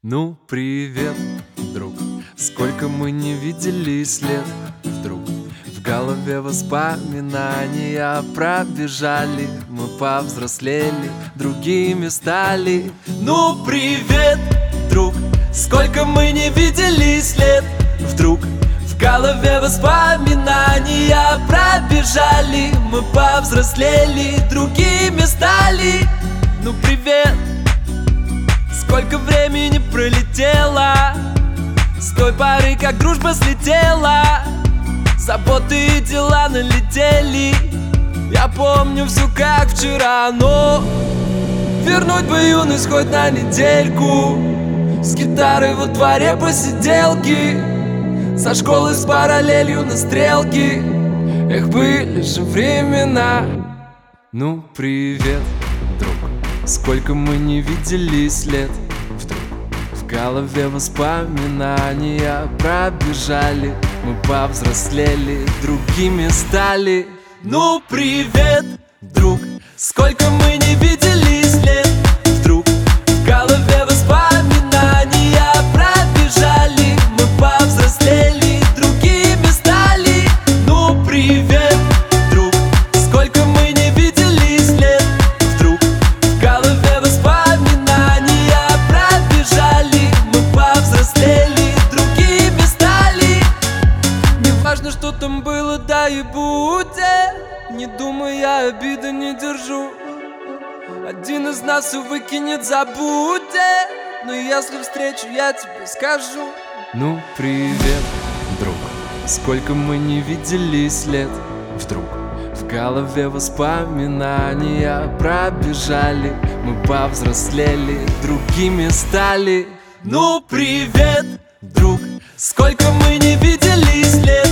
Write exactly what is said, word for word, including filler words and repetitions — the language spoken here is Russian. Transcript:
Ну, привет, друг. Сколько мы не виделись лет. Вдруг в голове воспоминания пробежали. Мы повзрослели, другими стали. Ну, привет, друг. Сколько мы не виделись лет. Вдруг в голове воспоминания пробежали. Мы повзрослели, другими стали. Ну, привет. Сколько времени пролетело с той поры, как дружба слетела. Заботы и дела налетели. Я помню все как вчера, но вернуть бы юность хоть на недельку. С гитарой во дворе посиделки, со школы с параллелью на стрелки. Эх, были же времена. Ну, привет, друг. Сколько мы не виделись лет. Вдруг в голове воспоминания пробежали. Мы повзрослели, другими стали. Ну, привет, друг. Сколько мы не виделись лет. Вдруг в голове воспоминания пробежали. Мы повзрослели, другими стали. Ну, привет, друг. Сколько мы не виделись лет. Вдруг в голове воспоминания пробежали. Мы повзрослели, другими стали. Не важно, что там было, да и будет. Не думай, я обиды не держу. Один из нас все выкинет, забудет. Но если встречу, я тебе скажу. Ну, привет, друг. Сколько мы не виделись лет. Вдруг в голове воспоминания пробежали. Мы повзрослели, другими стали. Ну, привет, друг. Сколько мы не виделись лет.